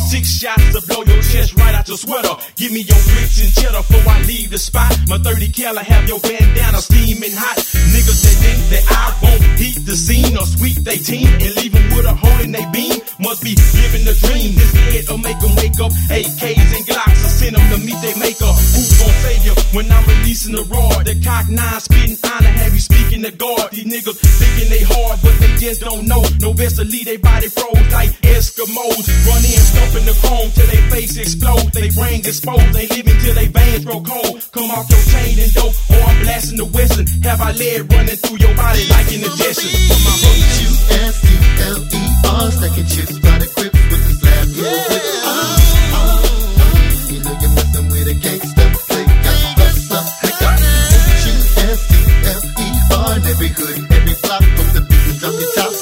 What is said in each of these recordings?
6 shots to blow your chest right out your sweater. Give me your grits and cheddar before I leave the spot. My 30 cal have your bandana steaming hot. Niggas that think that I won't heat the scene or sweep they team and leave them with a hole in they beam must be living the dream. This head will make them wake up. AKs and Glocks, I send them to meet they maker. Who gon' save you when I'm releasing the raw? The cock 9 spitting honor, have you speaking to God? These niggas thinking they hard, but they just don't know. No best to leave they body froze like Eskimos. Run in, stumping the chrome till they face explode. They brains exposed, they living till they veins grow cold. Come off your chain and dope, or I'm blasting the western. Have I lead running through your body like indigestion? From my H-U-S-T-L-E-R, stacking chips by the grip with the slab. You know you're messing with a gangsta. Play got bust up. H-U-S-T-L-E-R, in every hood, every block, from the beat and drop your top.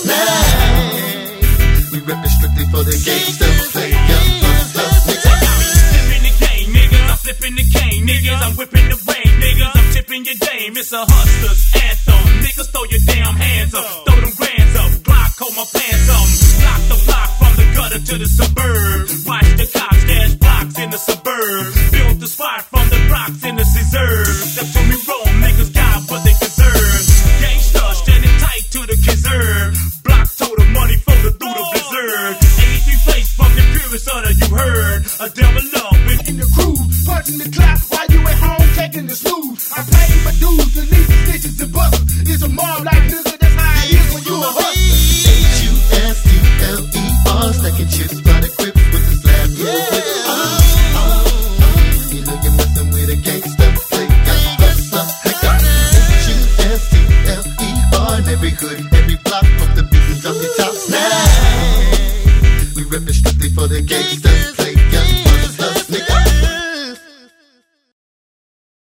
We reppin' strictly for the gangsta. Play got bust up. Flipping the game, niggas. I'm flipping the cane, niggas. I'm whipping the rain, niggas. I'm tipping your dame. It's a hustler's anthem. Niggas, throw your damn hands up. Throw them grands up. Glock, hold my pants up. Lock the block from the gutter to the suburb. Watch the cops dash blocks in the suburb. Build the spot from the rocks in the scissor. That's when we roll, niggas got what they deserve. Gangsta, standing tight to the preserve. Block total money floated through the blizzard. 83 place from the purest order you heard. A devil up in the cruise, punching the clock while you at home taking the snooze. I paid my dues, the least stitches and busters. It's a mob like nigga, that's how it is when you a hustler. H-U-S-T-L-E-R, stacking chips by the grip with the slab. You know you're messing with a gangsta. Play got bust up. H-U-S-T-L-E-R, in every hood, every block, from the beat and drop your top. We reppin' strictly for the gangsta.